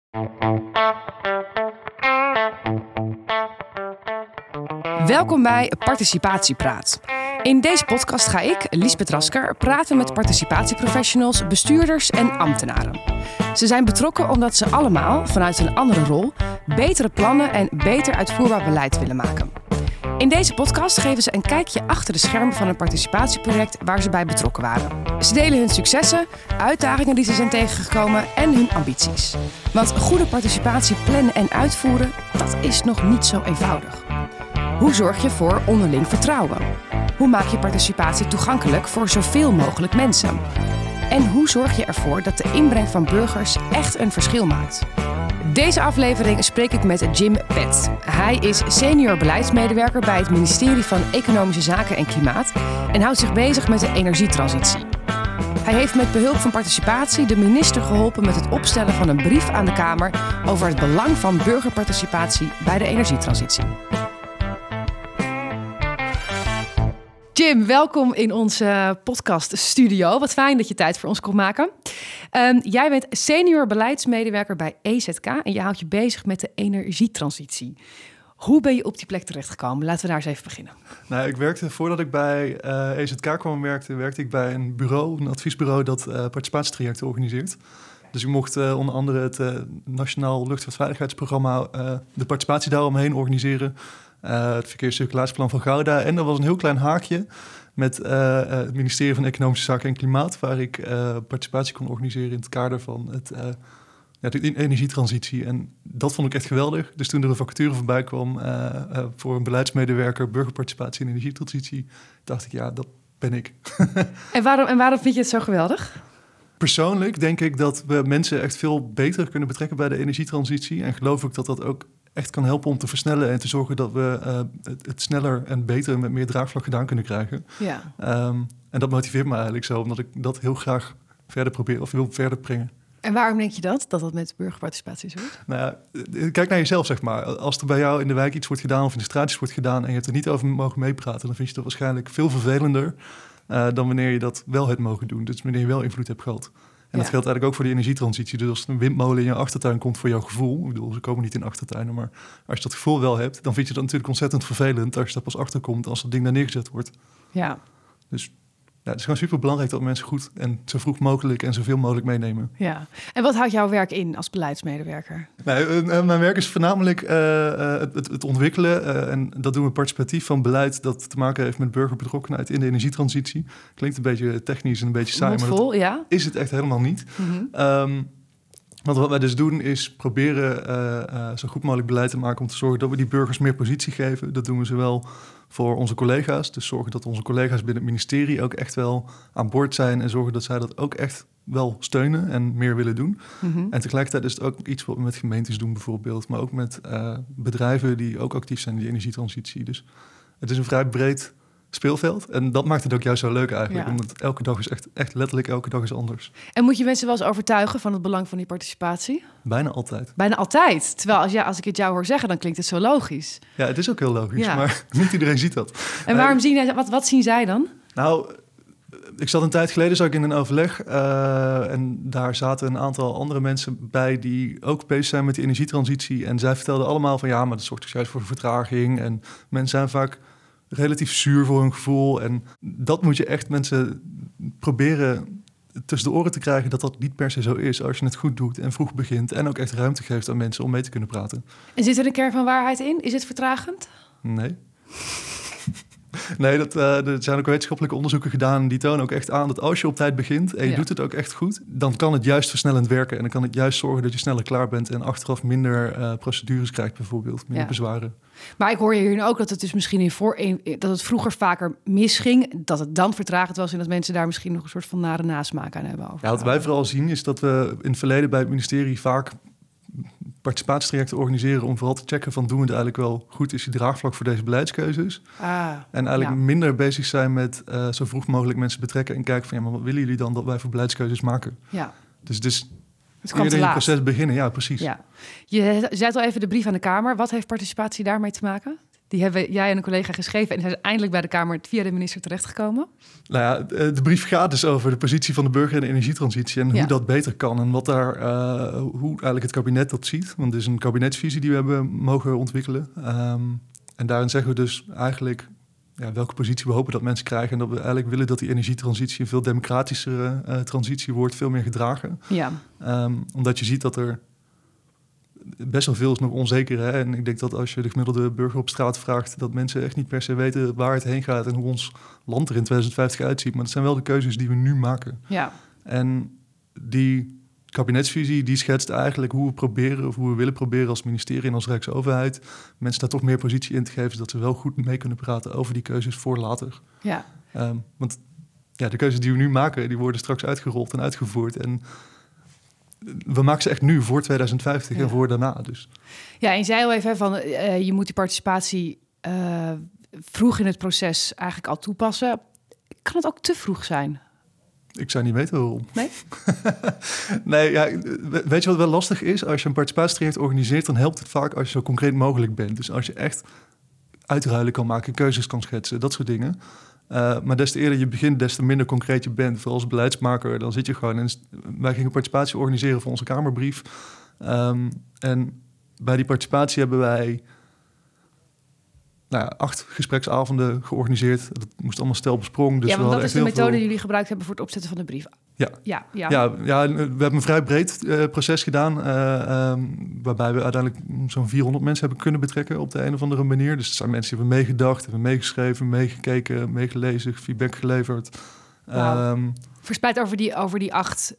Welkom bij Participatiepraat. In deze podcast ga ik, Liesbeth Rasker, praten met participatieprofessionals, bestuurders en ambtenaren. Ze zijn betrokken omdat ze allemaal, vanuit een andere rol, betere plannen en beter uitvoerbaar beleid willen maken. In deze podcast geven ze een kijkje achter de schermen van een participatieproject waar ze bij betrokken waren. Ze delen hun successen, uitdagingen die ze zijn tegengekomen en hun ambities. Want goede participatie plannen en uitvoeren, dat is nog niet zo eenvoudig. Hoe zorg je voor onderling vertrouwen? Hoe maak je participatie toegankelijk voor zoveel mogelijk mensen? En hoe zorg je ervoor dat de inbreng van burgers echt een verschil maakt? Deze aflevering spreek ik met Jim Pett. Hij is senior beleidsmedewerker bij het ministerie van Economische Zaken en Klimaat en houdt zich bezig met de energietransitie. Hij heeft met behulp van participatie de minister geholpen met het opstellen van een brief aan de Kamer over het belang van burgerparticipatie bij de energietransitie. Jim, welkom in onze podcaststudio. Wat fijn dat je tijd voor ons kon maken. Jij bent senior beleidsmedewerker bij EZK en je houdt je bezig met de energietransitie. Hoe ben je op die plek terechtgekomen? Laten we daar eens even beginnen. Nou, ik werkte, voordat ik bij EZK kwam werkte ik bij een bureau, een adviesbureau dat participatietrajecten organiseert. Dus ik mocht onder andere het Nationaal Luchtvaartveiligheidsprogramma, de participatie daaromheen organiseren. Het verkeerscirculatieplan van Gouda. En er was een heel klein haakje met het ministerie van Economische Zaken en Klimaat, waar ik participatie kon organiseren in het kader van de energietransitie. En dat vond ik echt geweldig. Dus toen er een vacature voorbij kwam voor een beleidsmedewerker burgerparticipatie en energietransitie, dacht ik, ja, dat ben ik. En waarom vind je het zo geweldig? Persoonlijk denk ik dat we mensen echt veel beter kunnen betrekken bij de energietransitie. En geloof ik dat dat ook echt kan helpen om te versnellen en te zorgen dat we het sneller en beter met meer draagvlak gedaan kunnen krijgen. Ja. En dat motiveert me eigenlijk zo, omdat ik dat heel graag verder probeer of wil verder brengen. En waarom denk je dat met burgerparticipatie is? Nou ja, kijk naar jezelf, zeg maar. Als er bij jou in de wijk iets wordt gedaan of in de straatjes wordt gedaan en je hebt er niet over mogen meepraten, dan vind je dat waarschijnlijk veel vervelender dan wanneer je dat wel hebt mogen doen. Dus wanneer je wel invloed hebt gehad. En dat geldt eigenlijk ook voor de energietransitie. Dus als een windmolen in je achtertuin komt voor jouw gevoel, ik bedoel, ze komen niet in achtertuinen, maar als je dat gevoel wel hebt, dan vind je dat natuurlijk ontzettend vervelend als je daar pas achterkomt als dat ding daar neergezet wordt. Ja. Dus ja, het is gewoon super belangrijk dat mensen goed en zo vroeg mogelijk en zoveel mogelijk meenemen. Ja. En wat houdt jouw werk in als beleidsmedewerker? Mijn werk is voornamelijk het ontwikkelen. En dat doen we participatief van beleid dat te maken heeft met burgerbetrokkenheid in de energietransitie. Klinkt een beetje technisch en een beetje saai, mondvol, maar dat is het echt helemaal niet. Mm-hmm. Want wat wij dus doen is proberen zo goed mogelijk beleid te maken om te zorgen dat we die burgers meer positie geven. Dat doen we zowel voor onze collega's, dus zorgen dat onze collega's binnen het ministerie ook echt wel aan boord zijn en zorgen dat zij dat ook echt wel steunen en meer willen doen. Mm-hmm. En tegelijkertijd is het ook iets wat we met gemeentes doen bijvoorbeeld, maar ook met bedrijven die ook actief zijn in die energietransitie. Dus het is een vrij breed speelveld. En dat maakt het ook juist zo leuk eigenlijk. Ja. Omdat elke dag is echt letterlijk elke dag is anders. En moet je mensen wel eens overtuigen van het belang van die participatie? Bijna altijd. Bijna altijd? Terwijl als ik het jou hoor zeggen, dan klinkt het zo logisch. Ja, het is ook heel logisch, maar niet iedereen ziet dat. En waarom wat zien zij dan? Nou, ik zat een tijd geleden in een overleg en daar zaten een aantal andere mensen bij die ook bezig zijn met die energietransitie. En zij vertelden allemaal van ja, maar dat zorgt dus juist voor vertraging. En mensen zijn vaak relatief zuur voor hun gevoel. En dat moet je echt mensen proberen tussen de oren te krijgen dat dat niet per se zo is als je het goed doet en vroeg begint en ook echt ruimte geeft aan mensen om mee te kunnen praten. En zit er een kern van waarheid in? Is het vertragend? Nee. Nee, er zijn ook wetenschappelijke onderzoeken gedaan die tonen ook echt aan dat als je op tijd begint en je doet het ook echt goed, dan kan het juist versnellend werken en dan kan het juist zorgen dat je sneller klaar bent en achteraf minder procedures krijgt bijvoorbeeld, minder bezwaren. Maar ik hoor je hier ook dat het dus misschien dat het vroeger vaker misging, dat het dan vertragend was en dat mensen daar misschien nog een soort van nare nasmaak aan hebben. Ja, wat wij vooral zien is dat we in het verleden bij het ministerie vaak participatietrajecten organiseren om vooral te checken van doen we het eigenlijk wel goed, is die draagvlak voor deze beleidskeuzes. En eigenlijk minder bezig zijn met zo vroeg mogelijk mensen betrekken en kijken van ja, maar wat willen jullie dan dat wij voor beleidskeuzes maken? Ja. Dus het kan het proces beginnen, ja, precies. Ja. Je zei al even de brief aan de Kamer. Wat heeft participatie daarmee te maken? Die hebben jij en een collega geschreven en zijn eindelijk bij de Kamer via de minister terechtgekomen. Nou ja, de brief gaat dus over de positie van de burger in de energietransitie en hoe dat beter kan. En wat daar, hoe eigenlijk het kabinet dat ziet. Want het is een kabinetsvisie die we hebben mogen ontwikkelen. En daarin zeggen we dus eigenlijk welke positie we hopen dat mensen krijgen. En dat we eigenlijk willen dat die energietransitie een veel democratischere transitie wordt, veel meer gedragen. Ja. Omdat je ziet dat er best wel veel is nog onzeker. Hè? En ik denk dat als je de gemiddelde burger op straat vraagt, dat mensen echt niet per se weten waar het heen gaat en hoe ons land er in 2050 uitziet. Maar dat zijn wel de keuzes die we nu maken. Ja. En die kabinetsvisie die schetst eigenlijk hoe we proberen of hoe we willen proberen als ministerie en als Rijksoverheid mensen daar toch meer positie in te geven, zodat ze wel goed mee kunnen praten over die keuzes voor later. Ja. Want de keuzes die we nu maken, die worden straks uitgerold en uitgevoerd. En we maken ze echt nu voor 2050 en voor daarna. Dus. Ja, en je zei al even van je moet die participatie vroeg in het proces eigenlijk al toepassen. Kan het ook te vroeg zijn? Ik zou niet weten waarom. Nee? Nee, weet je wat wel lastig is? Als je een participatietraject organiseert, dan helpt het vaak als je zo concreet mogelijk bent. Dus als je echt uitruilen kan maken, keuzes kan schetsen, dat soort dingen. Maar des te eerder je begint, des te minder concreet je bent. Vooral als beleidsmaker, dan zit je gewoon. En wij gingen participatie organiseren voor onze Kamerbrief. En bij die participatie hebben wij 8 gespreksavonden georganiseerd. Dat moest allemaal stel besprrongen. Dus want dat is de methode die jullie gebruikt hebben voor het opzetten van de brief. Ja, we hebben een vrij breed proces gedaan, waarbij we uiteindelijk zo'n 400 mensen hebben kunnen betrekken op de een of andere manier. Dus er zijn mensen die hebben meegedacht, hebben meegeschreven, meegekeken, meegelezen, feedback geleverd. Wow. Verspreid over die 8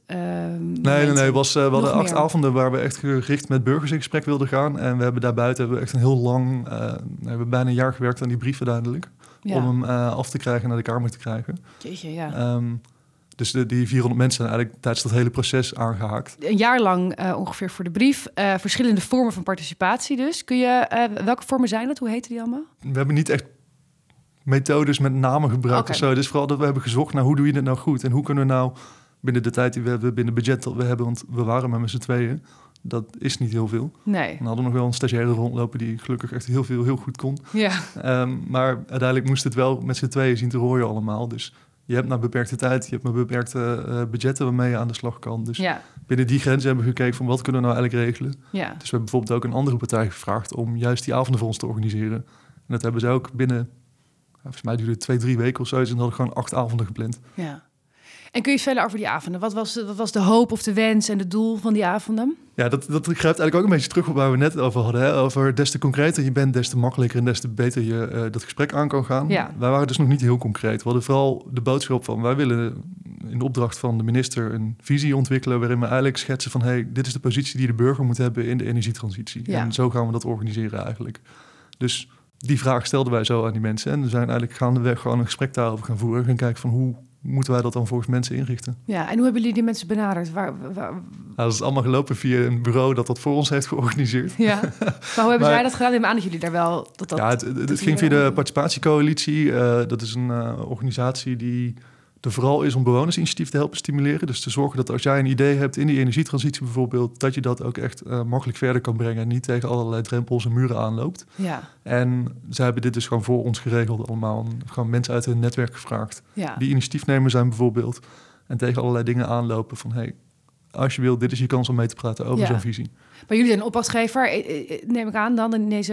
Nee. We hadden 8 avonden waar we echt gericht met burgers in gesprek wilden gaan. En we hebben daarbuiten echt een heel lang, we hebben bijna een jaar gewerkt aan die brief uiteindelijk. Ja. Om hem af te krijgen en naar de Kamer te krijgen. Jeetje, ja. Dus die 400 mensen zijn eigenlijk tijdens dat hele proces aangehaakt. Een jaar lang ongeveer voor de brief. Verschillende vormen van participatie dus. Welke vormen zijn dat? Hoe heten die allemaal? We hebben niet echt methodes met namen gebruikt of zo. Het is vooral dat we hebben gezocht naar hoe doe je dit nou goed? En hoe kunnen we nou binnen de tijd die we hebben, binnen het budget dat we hebben, want we waren maar met z'n tweeën. Dat is niet heel veel. Nee. We hadden nog wel een stagiaire rondlopen die gelukkig echt heel goed kon. Ja. Maar uiteindelijk moest het wel met z'n tweeën zien te rooien allemaal. Dus je hebt maar beperkte tijd, je hebt maar beperkte budgetten waarmee je aan de slag kan. Dus binnen die grenzen hebben we gekeken van wat kunnen we nou eigenlijk regelen. Ja. Dus we hebben bijvoorbeeld ook een andere partij gevraagd om juist die avonden voor ons te organiseren. En dat hebben ze ook binnen, volgens mij duurde het 2-3 weken of zo. En dan hadden gewoon 8 avonden gepland. Ja. En kun je verder over die avonden? Wat was de hoop of de wens en het doel van die avonden? Ja, dat grijpt eigenlijk ook een beetje terug op waar we net over hadden. Hè? Over des te concreter je bent, des te makkelijker en des te beter je dat gesprek aan kan gaan. Ja. Wij waren dus nog niet heel concreet. We hadden vooral de boodschap van, wij willen in de opdracht van de minister een visie ontwikkelen waarin we eigenlijk schetsen van, dit is de positie die de burger moet hebben in de energietransitie. Ja. En zo gaan we dat organiseren eigenlijk. Dus die vraag stelden wij zo aan die mensen. En we zijn eigenlijk gaandeweg gewoon een gesprek daarover gaan voeren. Gaan kijken van hoe moeten wij dat dan volgens mensen inrichten. Ja, en hoe hebben jullie die mensen benaderd? Waar... dat is allemaal gelopen via een bureau dat voor ons heeft georganiseerd. Ja, maar hoe hebben zij dat gedaan? Ik neem aan dat jullie daar wel... Het ging via de Participatiecoalitie. Dat is een organisatie die er vooral is om bewonersinitiatief te helpen stimuleren. Dus te zorgen dat als jij een idee hebt in die energietransitie bijvoorbeeld, dat je dat ook echt makkelijk verder kan brengen en niet tegen allerlei drempels en muren aanloopt. Ja. En zij hebben dit dus gewoon voor ons geregeld allemaal. Gewoon mensen uit hun netwerk gevraagd. Ja. Die initiatiefnemer zijn bijvoorbeeld. En tegen allerlei dingen aanlopen van, als je wilt, dit is je kans om mee te praten over zo'n visie. Maar jullie zijn een opdrachtgever, neem ik aan dan in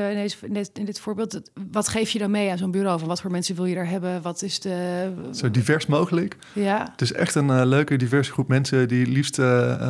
dit voorbeeld. Wat geef je dan mee aan zo'n bureau? Van wat voor mensen wil je daar hebben? Wat is de... Zo divers mogelijk. Ja. Het is echt een leuke, diverse groep mensen die liefst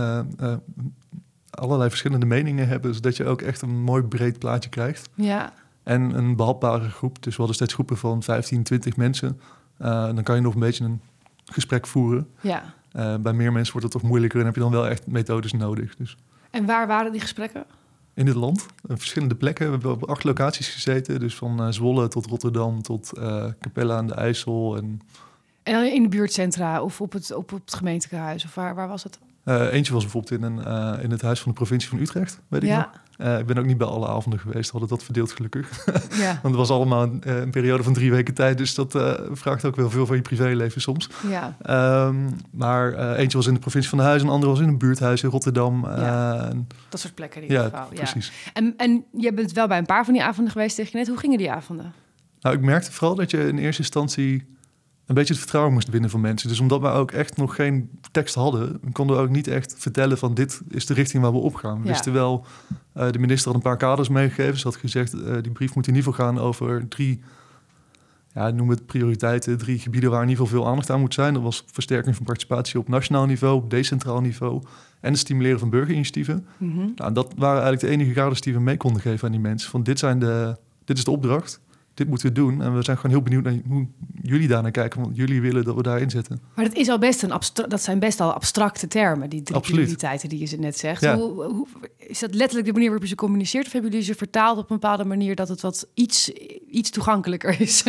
allerlei verschillende meningen hebben. Zodat je ook echt een mooi breed plaatje krijgt. Ja. En een behapbare groep. Dus we hadden steeds groepen van 15, 20 mensen. Dan kan je nog een beetje een gesprek voeren. Ja. Bij meer mensen wordt het toch moeilijker en heb je dan wel echt methodes nodig. Dus. En waar waren die gesprekken? In het land, verschillende plekken. We hebben op 8 locaties gezeten. Dus van Zwolle tot Rotterdam tot Capelle aan de IJssel. En dan in de buurtcentra of op het gemeentelijk huis? Of waar was het? Eentje was bijvoorbeeld in het huis van de provincie van Utrecht, weet ik nog. Ik ben ook niet bij alle avonden geweest, we hadden dat verdeeld gelukkig. Ja. Want het was allemaal een periode van 3 weken tijd, dus dat vraagt ook wel veel van je privéleven soms. Ja. Maar eentje was in de provincie van Huis, een andere was in een buurthuis in Rotterdam. Dat soort plekken in ieder geval. Precies. En je bent wel bij een paar van die avonden geweest, zeg je net. Hoe gingen die avonden? Nou, ik merkte vooral dat je in eerste instantie een beetje het vertrouwen moest winnen van mensen. Dus omdat we ook echt nog geen tekst hadden, konden we ook niet echt vertellen van dit is de richting waar we op gaan. We wisten wel, de minister had een paar kaders meegegeven. Ze had gezegd, die brief moet in ieder geval gaan over 3, noem het prioriteiten, 3 gebieden waar in ieder geval veel aandacht aan moet zijn. Dat was versterking van participatie op nationaal niveau, op decentraal niveau en het stimuleren van burgerinitiatieven. Mm-hmm. Nou, dat waren eigenlijk de enige kaders die we mee konden geven aan die mensen. Van dit is de opdracht. Dit moeten we doen. En we zijn gewoon heel benieuwd naar hoe jullie daar naar kijken. Want jullie willen dat we daarin zetten. Maar dat is al dat zijn best al abstracte termen, die 3 prioriteiten die je net zegt. Ja. Hoe, is dat letterlijk de manier waarop je ze communiceert? Of hebben jullie ze vertaald op een bepaalde manier dat het wat iets toegankelijker is?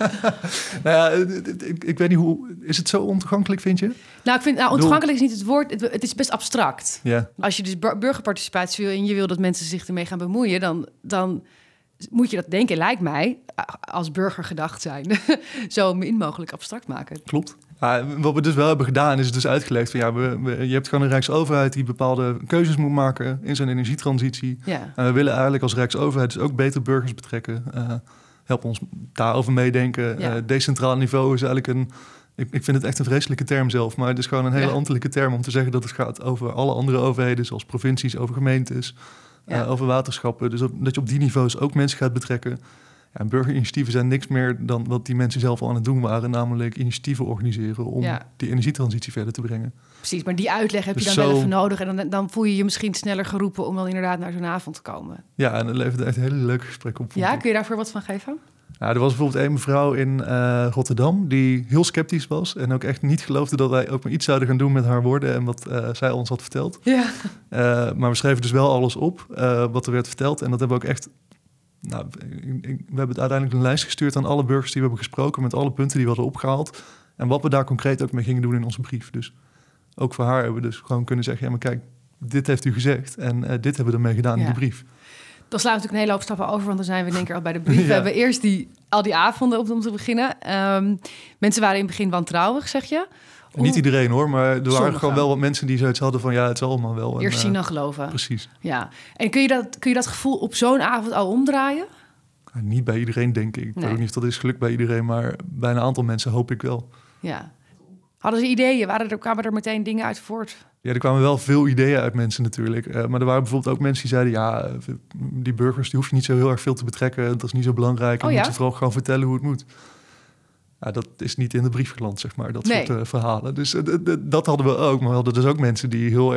Ik weet niet hoe... Is het zo ontoegankelijk, vind je? Nou, ik vind ontoegankelijk is niet het woord. Het is best abstract. Ja. Als je dus burgerparticipatie wil en je wil dat mensen zich ermee gaan bemoeien, dan moet je dat denken, lijkt mij, als burger gedacht zijn, zo min mogelijk abstract maken. Klopt. Wat we dus wel hebben gedaan, is het dus uitgelegd van je hebt gewoon een Rijksoverheid die bepaalde keuzes moet maken in zijn energietransitie. Ja. En we willen eigenlijk als Rijksoverheid dus ook beter burgers betrekken. Help ons daarover meedenken. Ja. Decentraal niveau is eigenlijk ik vind het echt een vreselijke term zelf, maar het is gewoon een hele ambtelijke term om te zeggen dat het gaat over alle andere overheden, zoals provincies, over gemeentes. Over waterschappen. Dus dat je op die niveaus ook mensen gaat betrekken. Ja, burgerinitiatieven zijn niks meer dan wat die mensen zelf al aan het doen waren. Namelijk initiatieven organiseren om die energietransitie verder te brengen. Precies, maar die uitleg heb je dus dan wel even nodig. En dan voel je je misschien sneller geroepen om dan inderdaad naar zo'n avond te komen. Ja, en dat levert echt een hele leuke gesprek op. Ja, kun je daarvoor wat van geven? Ja, er was bijvoorbeeld een mevrouw in Rotterdam die heel sceptisch was. En ook echt niet geloofde dat wij ook maar iets zouden gaan doen met haar woorden en wat zij ons had verteld. Ja. Maar we schreven dus wel alles op wat er werd verteld. En dat hebben we ook echt... Nou, we hebben het uiteindelijk een lijst gestuurd aan alle burgers die we hebben gesproken, met alle punten die we hadden opgehaald. En wat we daar concreet ook mee gingen doen in onze brief. Dus ook voor haar hebben we dus gewoon kunnen zeggen, ja, maar kijk, dit heeft u gezegd en dit hebben we ermee gedaan in die brief. Dan slaan we natuurlijk een hele hoop stappen over, want dan zijn we denk ik al bij de brief. We hebben eerst al die avonden om te beginnen. Mensen waren in het begin wantrouwig, zeg je. Niet iedereen hoor, maar er waren gewoon wel wat mensen die zoiets hadden van het zal allemaal wel. Eerst zien dan geloven. Precies. Ja. En kun je dat gevoel op zo'n avond al omdraaien? Ja, niet bij iedereen, denk ik. Ik weet ook niet of dat is gelukt bij iedereen, maar bij een aantal mensen hoop ik wel. Ja. Hadden ze ideeën? Kwamen er meteen dingen uit voort? Ja, er kwamen wel veel ideeën uit mensen natuurlijk. Maar er waren bijvoorbeeld ook mensen die zeiden, die burgers die hoef je niet zo heel erg veel te betrekken. Dat is niet zo belangrijk. Je moet ze vooral gewoon vertellen hoe het moet. Ja, dat is niet in de brief geland, zeg maar, dat soort verhalen. Dus dat hadden we ook. Maar we hadden dus ook mensen die heel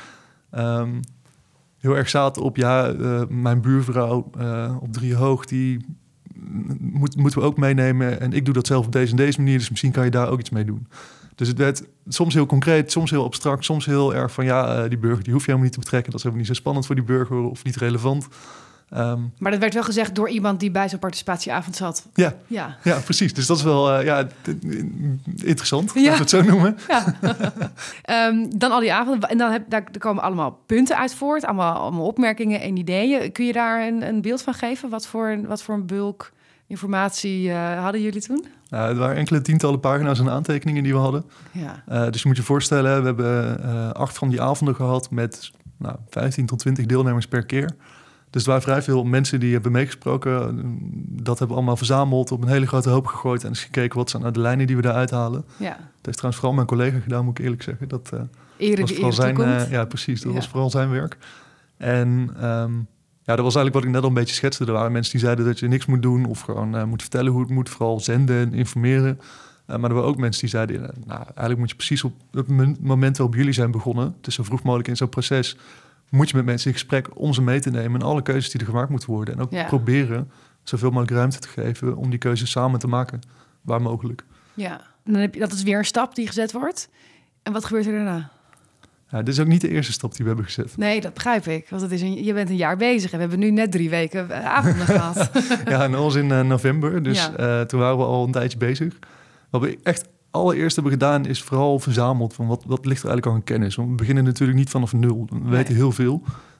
erg zaten op... mijn buurvrouw op 3 hoog, die moeten we ook meenemen. En ik doe dat zelf op deze en deze manier, dus misschien kan je daar ook iets mee doen. Dus het werd soms heel concreet, soms heel abstract, soms heel erg van... die burger die hoef je helemaal niet te betrekken. Dat is helemaal niet zo spannend voor die burger of niet relevant. Maar dat werd wel gezegd door iemand die bij zo'n participatieavond zat. Ja, precies. Dus dat is wel interessant, laten we het zo noemen. Ja. Dan al die avonden. En daar komen allemaal punten uit voort. Allemaal opmerkingen en ideeën. Kun je daar een beeld van geven? Wat voor een bulk informatie hadden jullie toen? Er waren enkele tientallen pagina's en aantekeningen die we hadden. Ja. Dus je moet je voorstellen, we hebben 8 van die avonden gehad... met 15 tot 20 deelnemers per keer... Dus er waren vrij veel mensen die hebben meegesproken. Dat hebben we allemaal verzameld, op een hele grote hoop gegooid... en eens gekeken wat zijn nou de lijnen die we daaruit halen. Ja. Dat heeft trouwens vooral mijn collega gedaan, moet ik eerlijk zeggen. Dat was vooral zijn, ja, precies. Dat was vooral zijn werk. En dat was eigenlijk wat ik net al een beetje schetste. Er waren mensen die zeiden dat je niks moet doen... of gewoon moet vertellen hoe het moet, vooral zenden en informeren. Maar er waren ook mensen die zeiden... eigenlijk moet je precies op het moment waarop jullie zijn begonnen... het is zo vroeg mogelijk in zo'n proces... moet je met mensen in gesprek om ze mee te nemen... en alle keuzes die er gemaakt moeten worden. En ook proberen zoveel mogelijk ruimte te geven... om die keuzes samen te maken, waar mogelijk. Ja, en dan dat is weer een stap die gezet wordt. En wat gebeurt er daarna? Ja, dit is ook niet de eerste stap die we hebben gezet. Nee, dat begrijp ik. Want je bent een jaar bezig... en we hebben nu net 3 weken avonden gehad. Ja, en dat was in november. Dus toen waren we al een tijdje bezig. Wat we echt... allereerst hebben gedaan is vooral verzameld van wat ligt er eigenlijk al aan kennis. Want we beginnen natuurlijk niet vanaf nul. We weten heel veel.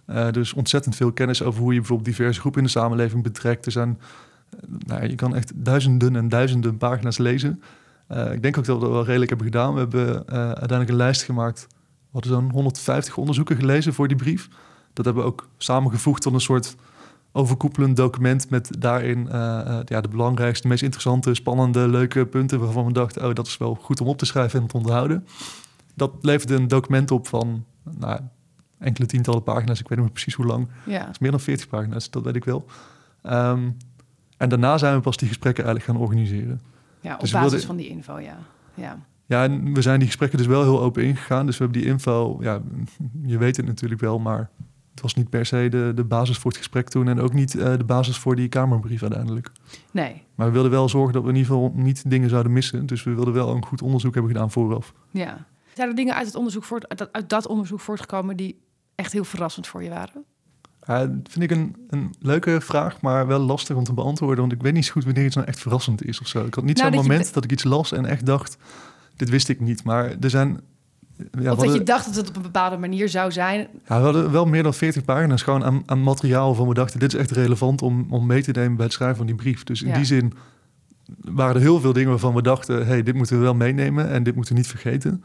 Er is ontzettend veel kennis over hoe je bijvoorbeeld diverse groepen in de samenleving betrekt. Er zijn, je kan echt duizenden en duizenden pagina's lezen. Ik denk ook dat we dat wel redelijk hebben gedaan. We hebben uiteindelijk een lijst gemaakt. We hadden zo'n 150 onderzoeken gelezen voor die brief. Dat hebben we ook samengevoegd tot een soort overkoepelend document met daarin de belangrijkste, meest interessante, spannende, leuke punten waarvan we dachten, dat is wel goed om op te schrijven en te onthouden. Dat leverde een document op van enkele tientallen pagina's. Ik weet niet meer precies hoe lang. Ja. Het is meer dan 40 pagina's, dat weet ik wel. En daarna zijn we pas die gesprekken eigenlijk gaan organiseren. Ja, op dus basis van die info, ja. Ja, en we zijn die gesprekken dus wel heel open ingegaan. Dus we hebben die info, je weet het natuurlijk wel, maar het was niet per se de basis voor het gesprek toen en ook niet de basis voor die Kamerbrief uiteindelijk. Nee. Maar we wilden wel zorgen dat we in ieder geval niet dingen zouden missen. Dus we wilden wel een goed onderzoek hebben gedaan vooraf. Ja. Zijn er dingen uit dat onderzoek voortgekomen die echt heel verrassend voor je waren? Dat vind ik een leuke vraag, maar wel lastig om te beantwoorden. Want ik weet niet zo goed wanneer iets nou echt verrassend is of zo. Ik had niet zo'n moment dat ik iets las en echt dacht, dit wist ik niet. Maar er zijn... of dat je dacht dat het op een bepaalde manier zou zijn. Ja, we hadden wel meer dan 40 pagina's gewoon aan materiaal van we dachten, dit is echt relevant om mee te nemen bij het schrijven van die brief. Dus in die zin waren er heel veel dingen waarvan we dachten, dit moeten we wel meenemen en dit moeten we niet vergeten.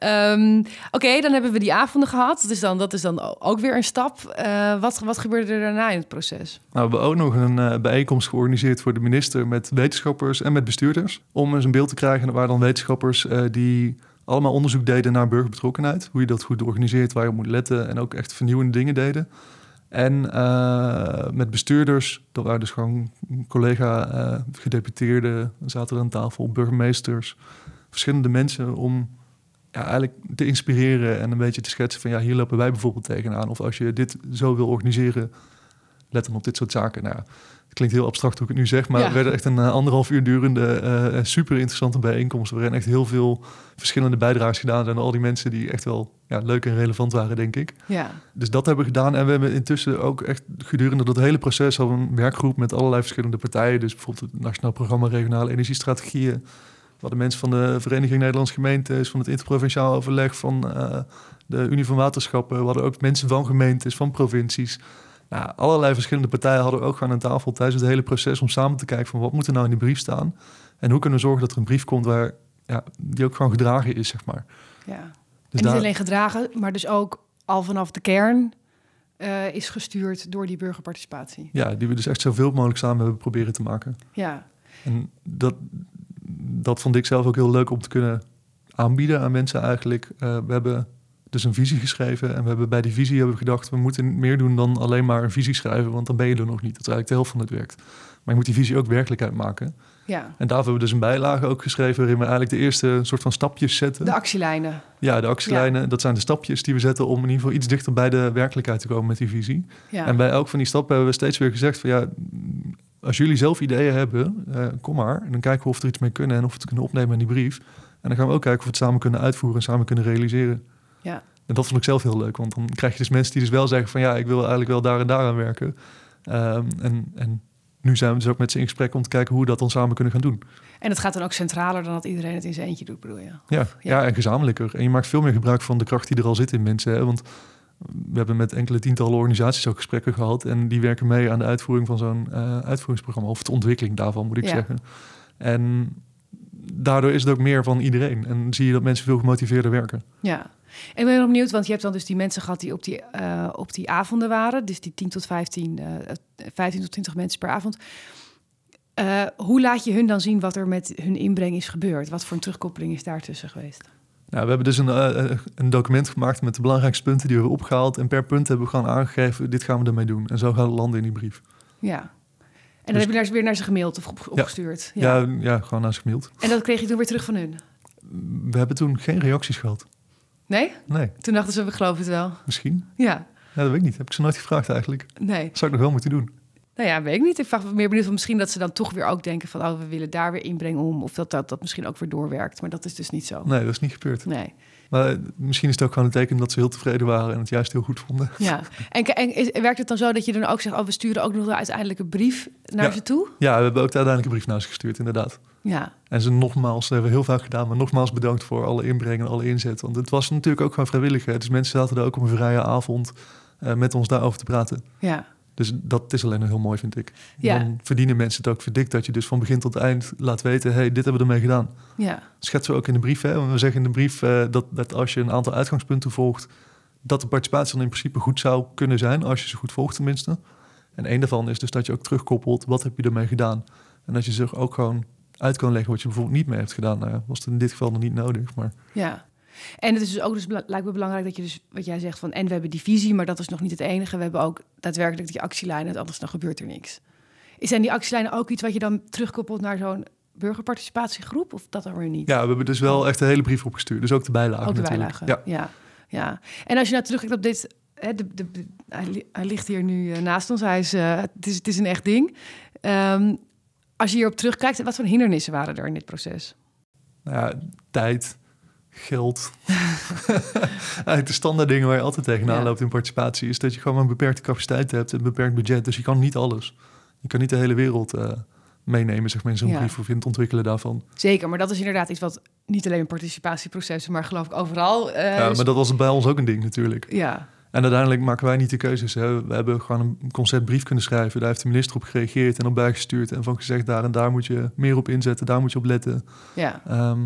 Oké, dan hebben we die avonden gehad. Dat is dan ook weer een stap. Wat gebeurde er daarna in het proces? Nou, we hebben ook nog een bijeenkomst georganiseerd voor de minister met wetenschappers en met bestuurders. Om eens een beeld te krijgen. En er waren dan wetenschappers die allemaal onderzoek deden naar burgerbetrokkenheid. Hoe je dat goed organiseert, waar je op moet letten en ook echt vernieuwende dingen deden. En met bestuurders, dat waren dus gewoon collega-gedeputeerden, zaten er aan tafel, burgemeesters, verschillende mensen om eigenlijk te inspireren en een beetje te schetsen van hier lopen wij bijvoorbeeld tegenaan. Of als je dit zo wil organiseren, let dan op dit soort zaken. Nou, het klinkt heel abstract hoe ik het nu zeg, maar het werd echt een 1,5 uur durende, super interessante bijeenkomst, waarin echt heel veel verschillende bijdrages gedaan zijn door al die mensen die echt wel leuk en relevant waren, denk ik. Ja. Dus dat hebben we gedaan. En we hebben intussen ook echt gedurende dat hele proces al een werkgroep met allerlei verschillende partijen. Dus bijvoorbeeld het Nationaal Programma Regionale Energiestrategieën. We hadden mensen van de Vereniging Nederlandse Gemeentes, van het Interprovinciaal Overleg, van de Unie van Waterschappen. We hadden ook mensen van gemeentes, van provincies. Nou, allerlei verschillende partijen hadden we ook gewoon aan tafel tijdens het hele proces om samen te kijken van wat moet er nou in die brief staan. En hoe kunnen we zorgen dat er een brief komt waar die ook gewoon gedragen is, zeg maar. Ja. Dus en niet alleen gedragen, maar dus ook al vanaf de kern is gestuurd door die burgerparticipatie. Ja, die we dus echt zoveel mogelijk samen hebben proberen te maken. Ja. En dat vond ik zelf ook heel leuk om te kunnen aanbieden aan mensen eigenlijk. We hebben dus een visie geschreven en we hebben bij die visie hebben we gedacht, we moeten meer doen dan alleen maar een visie schrijven, want dan ben je er nog niet. Dat is eigenlijk de helft van het werk. Maar je moet die visie ook werkelijkheid maken. Ja. En daarvoor hebben we dus een bijlage ook geschreven waarin we eigenlijk de eerste soort van stapjes zetten. De actielijnen. Ja, de actielijnen. Ja. Dat zijn de stapjes die we zetten om in ieder geval iets dichter bij de werkelijkheid te komen met die visie. Ja. En bij elk van die stappen hebben we steeds weer gezegd van als jullie zelf ideeën hebben, kom maar. En dan kijken we of we er iets mee kunnen en of we het kunnen opnemen in die brief. En dan gaan we ook kijken of we het samen kunnen uitvoeren en samen kunnen realiseren. Ja. En dat vond ik zelf heel leuk, want dan krijg je dus mensen die dus wel zeggen van ik wil eigenlijk wel daar en daar aan werken. En nu zijn we dus ook met ze in gesprek om te kijken hoe we dat dan samen kunnen gaan doen. En het gaat dan ook centraler dan dat iedereen het in zijn eentje doet, bedoel je? Ja, en gezamenlijker. En je maakt veel meer gebruik van de kracht die er al zit in mensen. Hè? Want we hebben met enkele tientallen organisaties ook gesprekken gehad. En die werken mee aan de uitvoering van zo'n uitvoeringsprogramma. Of de ontwikkeling daarvan, moet ik zeggen. En daardoor is het ook meer van iedereen. En zie je dat mensen veel gemotiveerder werken. Ja. En ik ben nog benieuwd, want je hebt dan dus die mensen gehad die op die avonden waren. Dus die 10 tot 15 tot 20 mensen per avond. Hoe laat je hun dan zien wat er met hun inbreng is gebeurd? Wat voor een terugkoppeling is daartussen geweest? Nou, we hebben dus een document gemaakt met de belangrijkste punten die we hebben opgehaald. En per punt hebben we gewoon aangegeven, dit gaan we ermee doen. En zo gaat het landen in die brief. Ja. En dan heb je weer naar ze gemaild of opgestuurd? Ja, gewoon naar ze gemaild. En dat kreeg je toen weer terug van hun? We hebben toen geen reacties gehad. Nee? Nee. Toen dachten ze, we geloven het wel. Misschien. Ja. Dat weet ik niet. Heb ik ze nooit gevraagd eigenlijk. Nee. Dat zou ik nog wel moeten doen. Nou ja, weet ik niet. Ik vraag me meer benieuwd van misschien dat ze dan toch weer ook denken van we willen daar weer inbrengen om. Of dat misschien ook weer doorwerkt. Maar dat is dus niet zo. Nee, dat is niet gebeurd. Nee. Maar misschien is het ook gewoon een teken dat ze heel tevreden waren en het juist heel goed vonden. Ja. En werkt het dan zo dat je dan ook zegt, we sturen ook nog de uiteindelijke brief naar ze toe? Ja, we hebben ook de uiteindelijke brief naar ze gestuurd, inderdaad. Ja. En ze nogmaals, dat hebben we heel vaak gedaan, maar nogmaals bedankt voor alle inbreng en alle inzet. Want het was natuurlijk ook gewoon vrijwillig. Hè? Dus mensen zaten er ook op een vrije avond. met ons daarover te praten. Ja. Dus dat is alleen nog heel mooi, vind ik. Ja. Dan verdienen mensen het ook verdikt dat je dus van begin tot eind laat weten, hey, dit hebben we ermee gedaan. Ja. Schetsen we ook in de brief. Hè? Want we zeggen in de brief dat als je een aantal uitgangspunten volgt, dat de participatie dan in principe goed zou kunnen zijn, als je ze goed volgt tenminste. En één daarvan is dus dat je ook terugkoppelt, wat heb je ermee gedaan? En dat je zich ook gewoon uit kan leggen wat je bijvoorbeeld niet mee hebt gedaan. Nou, was het in dit geval nog niet nodig, maar... Ja. En het is dus ook lijkt me belangrijk dat je dus, wat jij zegt van, en we hebben die visie, maar dat is nog niet het enige. We hebben ook daadwerkelijk die actielijnen, anders dan gebeurt er niks. Zijn die actielijnen ook iets wat je dan terugkoppelt naar zo'n burgerparticipatiegroep, of dat dan weer niet? Ja, we hebben dus wel echt de hele brief opgestuurd. Dus ook de bijlagen. Ook de natuurlijk. bijlagen, ja. En als je nou terugkijkt op dit... Hij ligt hier nu naast ons. Het is een echt ding. Als je hierop terugkijkt, wat voor hindernissen waren er in dit proces? Nou ja, tijd, geld. Eigenlijk de standaard dingen waar je altijd tegenaan loopt in participatie... is dat je gewoon een beperkte capaciteit hebt, een beperkt budget. Dus je kan niet alles. Je kan niet de hele wereld meenemen, zeg maar, in zo'n brief of in het ontwikkelen daarvan. Zeker, maar dat is inderdaad iets wat niet alleen in participatieprocessen, maar geloof ik overal... ja, maar dat was bij ons ook een ding natuurlijk. Ja. En uiteindelijk maken wij niet de keuzes. Hè. We hebben gewoon een conceptbrief kunnen schrijven. Daar heeft de minister op gereageerd en op bijgestuurd. En van gezegd, daar en daar moet je meer op inzetten. Daar moet je op letten. Ja.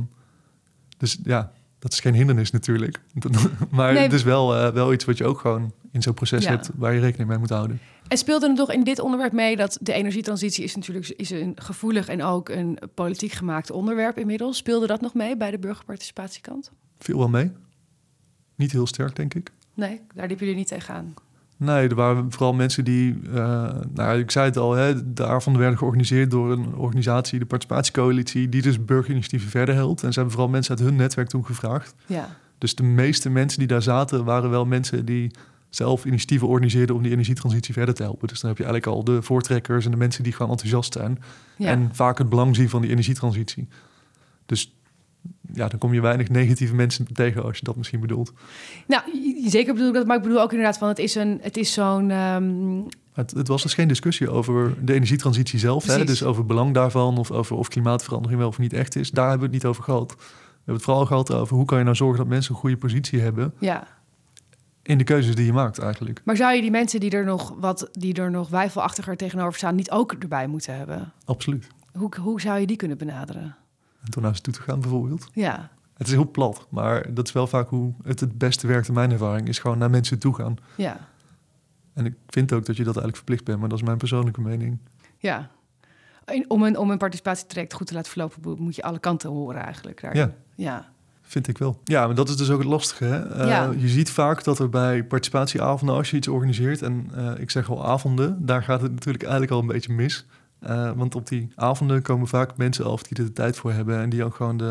Dus ja, dat is geen hindernis natuurlijk. Maar het is wel iets wat je ook gewoon in zo'n proces hebt... waar je rekening mee moet houden. En speelde er nog in dit onderwerp mee dat de energietransitie is natuurlijk een gevoelig en ook een politiek gemaakt onderwerp inmiddels. Speelde dat nog mee bij de burgerparticipatiekant? Viel wel mee. Niet heel sterk, denk ik. Nee, daar liepen jullie niet tegenaan. Nee, er waren vooral mensen die... ik zei het al, hè, de avonden werden georganiseerd door een organisatie... de Participatiecoalitie, die dus burgerinitiatieven verder helpt. En ze hebben vooral mensen uit hun netwerk toen gevraagd. Ja. Dus de meeste mensen die daar zaten... waren wel mensen die zelf initiatieven organiseerden... om die energietransitie verder te helpen. Dus dan heb je eigenlijk al de voortrekkers en de mensen die gewoon enthousiast zijn. Ja. En vaak het belang zien van die energietransitie. Dus... ja, dan kom je weinig negatieve mensen tegen als je dat misschien bedoelt. Nou, zeker bedoel ik dat, maar ik bedoel ook inderdaad van het is zo'n... Het was dus geen discussie over de energietransitie zelf, hè? Dus over het belang daarvan of over of klimaatverandering wel of niet echt is. Daar hebben we het niet over gehad. We hebben het vooral gehad over hoe kan je nou zorgen dat mensen een goede positie hebben in de keuzes die je maakt eigenlijk. Maar zou je die mensen die er nog weifelachtiger tegenover staan niet ook erbij moeten hebben? Absoluut. Hoe zou je die kunnen benaderen? En door naar ze toe te gaan bijvoorbeeld. Ja. Het is heel plat, maar dat is wel vaak hoe het beste werkt in mijn ervaring. Is gewoon naar mensen toe gaan. Ja. En ik vind ook dat je dat eigenlijk verplicht bent, maar dat is mijn persoonlijke mening. Ja. Om een participatietraject goed te laten verlopen, moet je alle kanten horen eigenlijk. Ja. Vind ik wel. Ja, maar dat is dus ook het lastige. Hè? Je ziet vaak dat er bij participatieavonden, als je iets organiseert... en ik zeg al avonden, daar gaat het natuurlijk eigenlijk al een beetje mis... want op die avonden komen vaak mensen af die er de tijd voor hebben... en die ook gewoon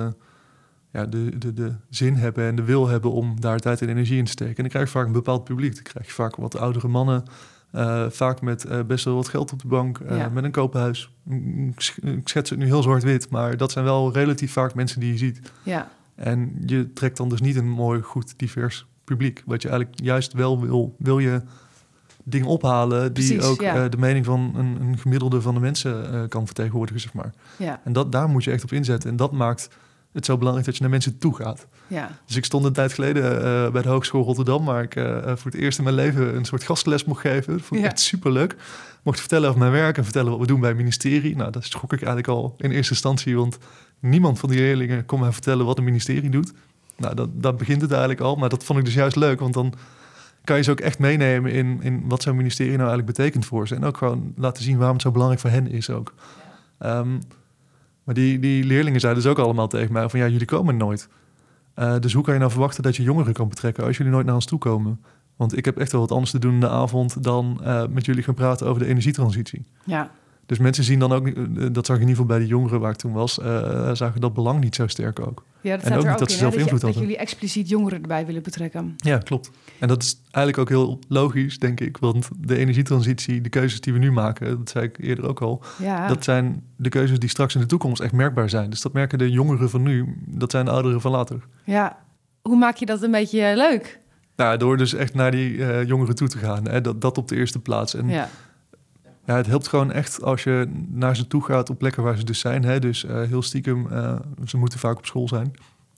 de zin hebben en de wil hebben om daar tijd en energie in te steken. En dan krijg je vaak een bepaald publiek. Dan krijg je vaak wat oudere mannen, vaak met best wel wat geld op de bank, met een koophuis. Ik schets het nu heel zwart-wit, maar dat zijn wel relatief vaak mensen die je ziet. Ja. En je trekt dan dus niet een mooi, goed, divers publiek. Wat je eigenlijk juist wel wil je... dingen ophalen die precies, ook de mening van een gemiddelde van de mensen kan vertegenwoordigen, zeg maar. Ja. En daar moet je echt op inzetten. En dat maakt het zo belangrijk dat je naar mensen toe gaat. Ja. Dus ik stond een tijd geleden bij de Hogeschool Rotterdam, waar ik voor het eerst in mijn leven een soort gastles mocht geven. Dat vond ik echt superleuk. Mocht vertellen over mijn werk en vertellen wat we doen bij het ministerie. Nou, dat schrok ik eigenlijk al in eerste instantie, want niemand van die leerlingen kon mij vertellen wat een ministerie doet. Nou, dat begint het eigenlijk al. Maar dat vond ik dus juist leuk, want dan kan je ze ook echt meenemen in wat zo'n ministerie nou eigenlijk betekent voor ze. En ook gewoon laten zien waarom het zo belangrijk voor hen is ook. Maar die leerlingen zeiden dus ook allemaal tegen mij van... ja, jullie komen nooit. Dus hoe kan je nou verwachten dat je jongeren kan betrekken... als jullie nooit naar ons toe komen? Want ik heb echt wel wat anders te doen in de avond... dan met jullie gaan praten over de energietransitie. Ja. Dus mensen zien dan ook, dat zag ik in ieder geval bij de jongeren waar ik toen was... zagen dat belang niet zo sterk ook. Ja, dat staat en ook er niet dat ze zelf invloed hadden. Dat jullie expliciet jongeren erbij willen betrekken. Ja, klopt. En dat is eigenlijk ook heel logisch, denk ik. Want de energietransitie, de keuzes die we nu maken... dat zei ik eerder ook al... dat zijn de keuzes die straks in de toekomst echt merkbaar zijn. Dus dat merken de jongeren van nu, dat zijn de ouderen van later. Ja, hoe maak je dat een beetje leuk? Nou, door dus echt naar die jongeren toe te gaan. Hè? Dat op de eerste plaats. En ja, het helpt gewoon echt als je naar ze toe gaat op plekken waar ze dus zijn. Hè? Dus heel stiekem, ze moeten vaak op school zijn.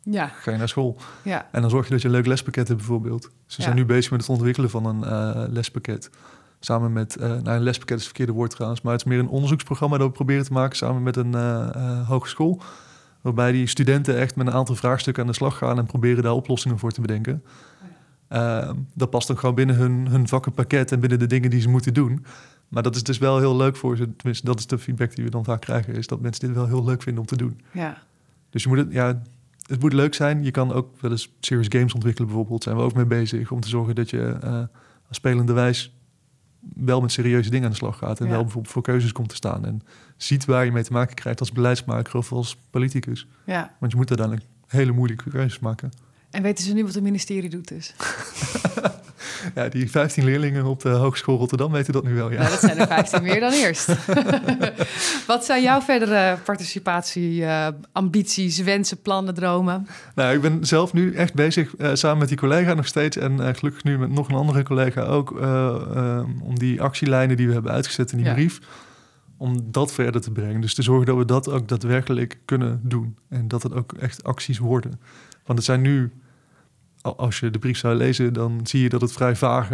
ga je naar school. Ja. En dan zorg je dat je een leuk lespakket hebt bijvoorbeeld. Ze zijn nu bezig met het ontwikkelen van een lespakket. Samen met, een lespakket is het verkeerde woord trouwens, maar het is meer een onderzoeksprogramma dat we proberen te maken samen met een hogeschool. Waarbij die studenten echt met een aantal vraagstukken aan de slag gaan en proberen daar oplossingen voor te bedenken. Dat past dan gewoon binnen hun vakkenpakket en binnen de dingen die ze moeten doen. Maar dat is dus wel heel leuk voor ze. Tenminste, dat is de feedback die we dan vaak krijgen, is dat mensen dit wel heel leuk vinden om te doen. Ja. Dus het moet leuk zijn. Je kan ook wel eens serious games ontwikkelen bijvoorbeeld. Daar zijn we ook mee bezig om te zorgen dat je als spelende wijs wel met serieuze dingen aan de slag gaat. En wel bijvoorbeeld voor keuzes komt te staan. En ziet waar je mee te maken krijgt als beleidsmaker of als politicus. Ja. Want je moet uiteindelijk hele moeilijke keuzes maken. En weten ze nu wat het ministerie doet dus? Ja, die 15 leerlingen op de Hogeschool Rotterdam weten dat nu wel, ja. Nou, dat zijn er 15 meer dan eerst. Wat zijn jouw verdere participatie, ambities, wensen, plannen, dromen? Nou, ik ben zelf nu echt bezig, samen met die collega nog steeds... en gelukkig nu met nog een andere collega ook... om die actielijnen die we hebben uitgezet in die brief... om dat verder te brengen. Dus te zorgen dat we dat ook daadwerkelijk kunnen doen. En dat het ook echt acties worden. Want het zijn nu... Als je de brief zou lezen, dan zie je dat het vrij vaag,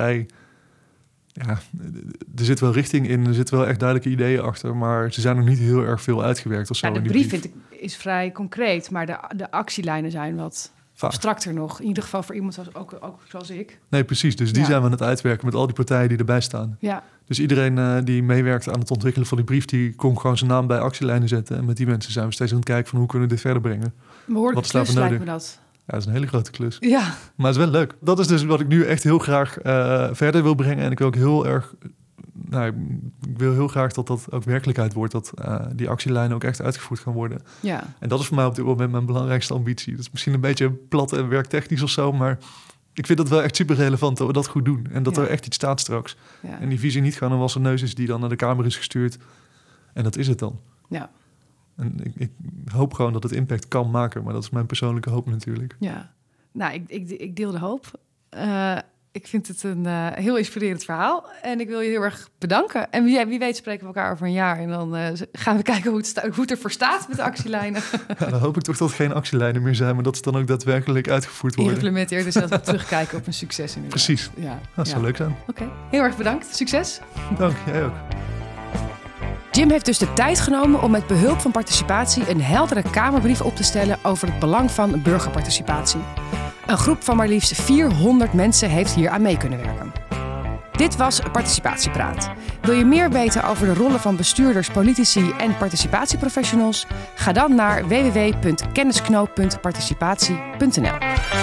er zit wel richting in, er zitten wel echt duidelijke ideeën achter, maar ze zijn nog niet heel erg veel uitgewerkt of zo. Ja, de brief vind ik is vrij concreet, maar de actielijnen zijn wat abstracter nog. In ieder geval voor iemand zoals ik. Nee, precies. Dus die zijn we aan het uitwerken met al die partijen die erbij staan. Ja. Dus iedereen die meewerkt aan het ontwikkelen van die brief, die kon gewoon zijn naam bij actielijnen zetten. En met die mensen zijn we steeds aan het kijken van hoe kunnen we dit verder brengen. Behoorlijk klus lijkt me dat. Ja, dat is een hele grote klus. Ja. Maar het is wel leuk. Dat is dus wat ik nu echt heel graag verder wil brengen. En ik wil ook heel erg... ik wil heel graag dat dat ook werkelijkheid wordt. Dat die actielijnen ook echt uitgevoerd gaan worden. Ja. En dat is voor mij op dit moment mijn belangrijkste ambitie. Dat is misschien een beetje plat en werktechnisch of zo. Maar ik vind het wel echt super relevant dat we dat goed doen. En dat er echt iets staat straks. Ja. En die visie niet gewoon een wassen neus is die dan naar de Kamer is gestuurd. En dat is het dan. Ja. En ik hoop gewoon dat het impact kan maken. Maar dat is mijn persoonlijke hoop natuurlijk. Ja, nou, ik deel de hoop. Ik vind het een heel inspirerend verhaal. En ik wil je heel erg bedanken. En wie weet spreken we elkaar over een jaar. En dan gaan we kijken hoe het ervoor staat met de actielijnen. Ja, dan hoop ik toch dat er geen actielijnen meer zijn. Maar dat ze dan ook daadwerkelijk uitgevoerd worden. Implementeerd, dus dat we terugkijken op een succes inderdaad. Precies, dat zou leuk zijn. Oké, heel erg bedankt. Succes. Dank, jij ook. Jim heeft dus de tijd genomen om met behulp van participatie een heldere Kamerbrief op te stellen over het belang van burgerparticipatie. Een groep van maar liefst 400 mensen heeft hier aan mee kunnen werken. Dit was Participatiepraat. Wil je meer weten over de rollen van bestuurders, politici en participatieprofessionals? Ga dan naar www.kennisknoop.participatie.nl.